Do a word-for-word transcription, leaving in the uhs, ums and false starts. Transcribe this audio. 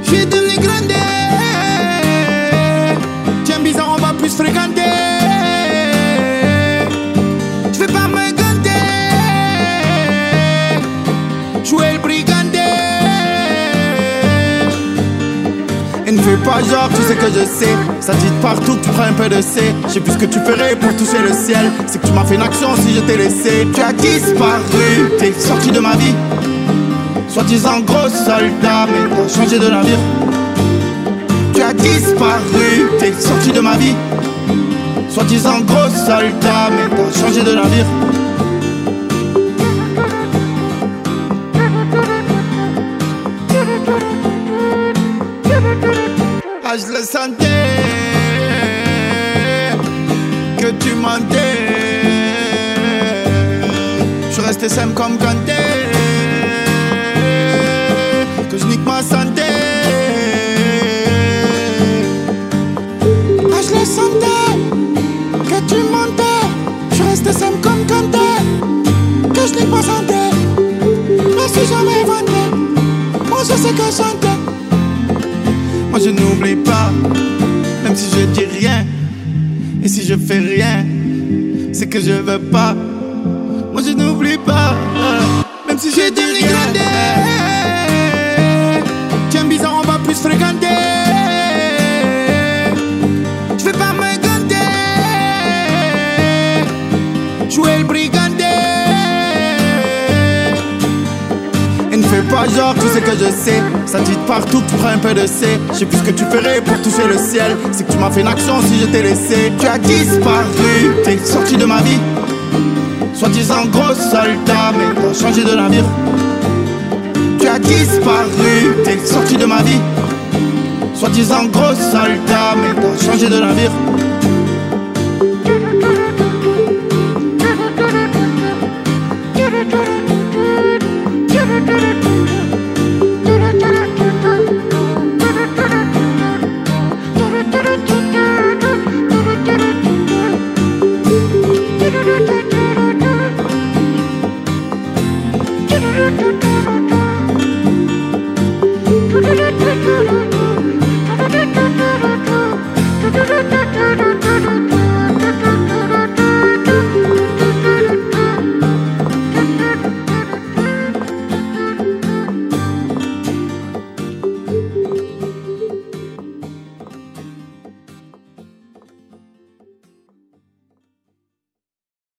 Tu es devenu grande. Tiens bizarre, on va plus fréquenter. Je vais pas me ganter. Jouer le brigandé. Et ne fais pas genre, tu sais que je sais. Ça dit partout que tu prends un peu de C. Je sais plus ce que tu ferais pour toucher le ciel. C'est que tu m'as fait une action si je t'ai laissé. Tu as disparu, t'es sorti de ma vie. Soi-disant gros soldat, mais t'as changé de navire. Tu as disparu, t'es sorti de ma vie. Soi-disant gros soldat, mais t'as changé de navire. Ah, je le sentais que tu mentais. Je suis resté simple comme Kanté. Que je nique ma santé. Ah, je le sentais que tu mentais. Je suis resté simple comme Kanté. Que je nique ma santé. Mais si jamais vanté, moi je sais que chanter. Moi je n'oublie pas, même si je dis rien. Et si je fais rien, c'est que je veux pas. Moi je n'oublie pas, même si je dis rien. Tiens bizarre, on va plus fréquenter. Je vais pas me ganter. Jouer le brigandé. Et ne fais pas genre, tu sais que je sais. Ça dit partout que tu prends un peu de C. Je sais plus ce que tu ferais pour toucher le ciel. C'est que tu m'as fait une action si je t'ai laissé. Tu as disparu, t'es sorti de ma vie. Soi-disant gros soldat, mais t'as changé de navire. Tu as disparu, t'es sorti de ma vie. Soi-disant gros soldat, mais t'as changé de navire.